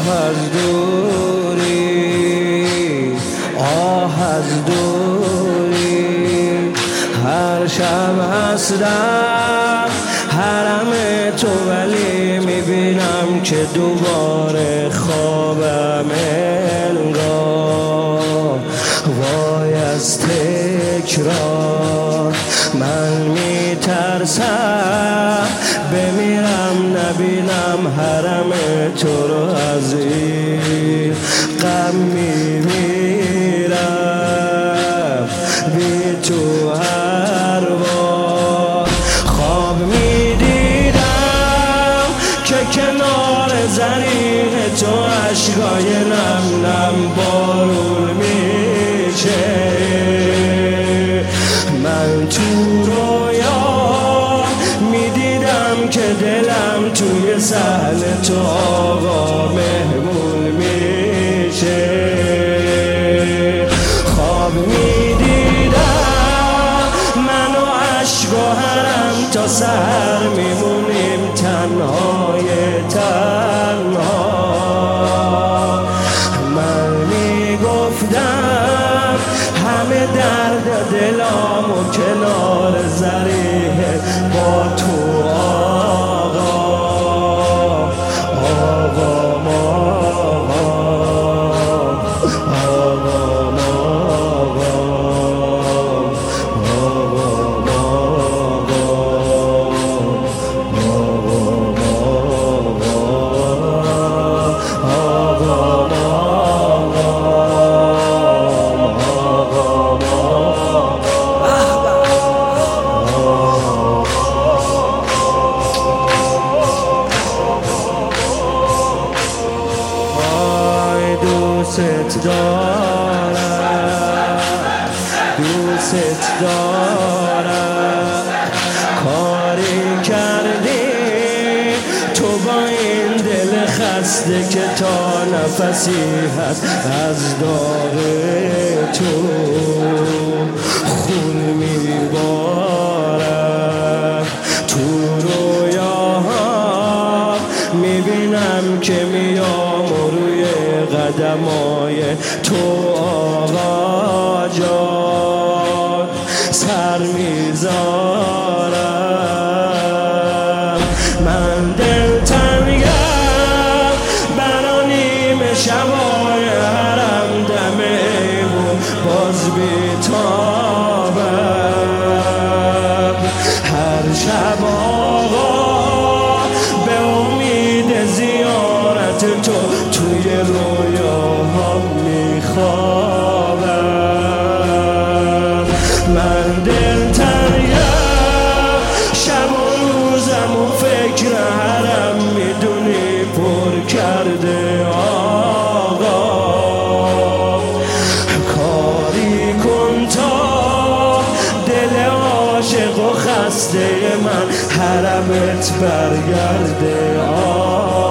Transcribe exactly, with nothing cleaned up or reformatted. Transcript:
از دوری، آه از دوری. هر شب هستم حرم تو ولی میبینم که دوباره خوابم انگار. وای از تکرار من میترسم بمیرم نبینم حرم تو رو. از این غم میمیرم بی تو هر بار. خواب میدیدم که کنار زریح تو عشقای نم نم بارون میشه. من تو رویا میدیدم که دلم توی صحن تو آقا مهمون میشه. خواب میدیدم من و عشق و حرم تا سحر میمونیم تنهای تنها. من میگفتم همه درد دلام و کنار زریح با تو آقا. آقا آقا دوست دارم، دوست دارم. کاری کردی تو با این دل خسته که تا نفسی هست از داغ تو خون میبارم. تو رویاها میبینم که میام روی قدمای تو آقا جان سر میذارم. من دلتنگم برا نیمه شبای حرم دم ایمون باز بیتابم. هر شب آقا به امید زیارت تو توی رویاها میخوابم. من دلتنگم شب و روزم و فکر حرم میدونی پر کرده آقا. کاری کن تا دل عاشق و خسته من حرمت برگرده آقا.